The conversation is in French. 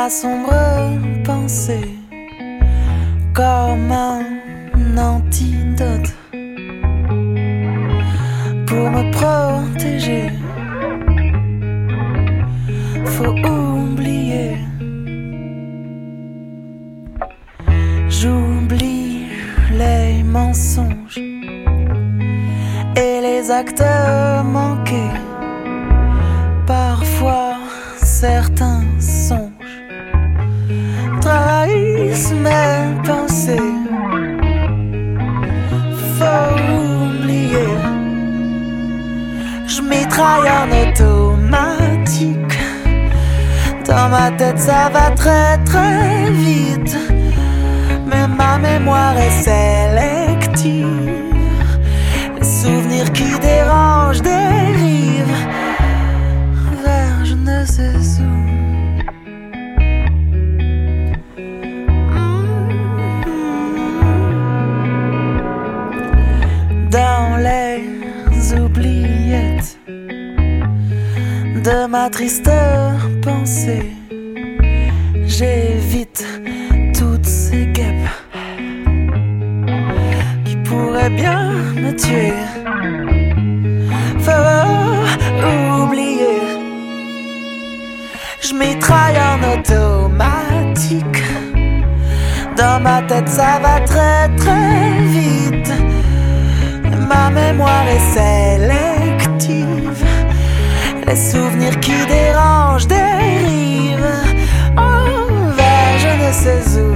ma sombre pensée comme un antidote pour me protéger. Faut oublier. J'oublie les mensonges et les actes manqués. Parfois certains songes trahissent mes pensées. Faut oublier. Je mitraille en automatique. Dans ma tête ça va très très vite, mais ma mémoire est sélective. Les souvenirs qui dérangent dérivent vers je ne sais où. Dans les oubliettes de ma triste pensée, j'évite toutes ces guêpes qui pourraient bien me tuer. Faut oublier. Je mitraille en automatique. Dans ma tête ça va très très vite. Ma mémoire est sélective. Les souvenirs qui dérangent dérivent vers je ne sais où.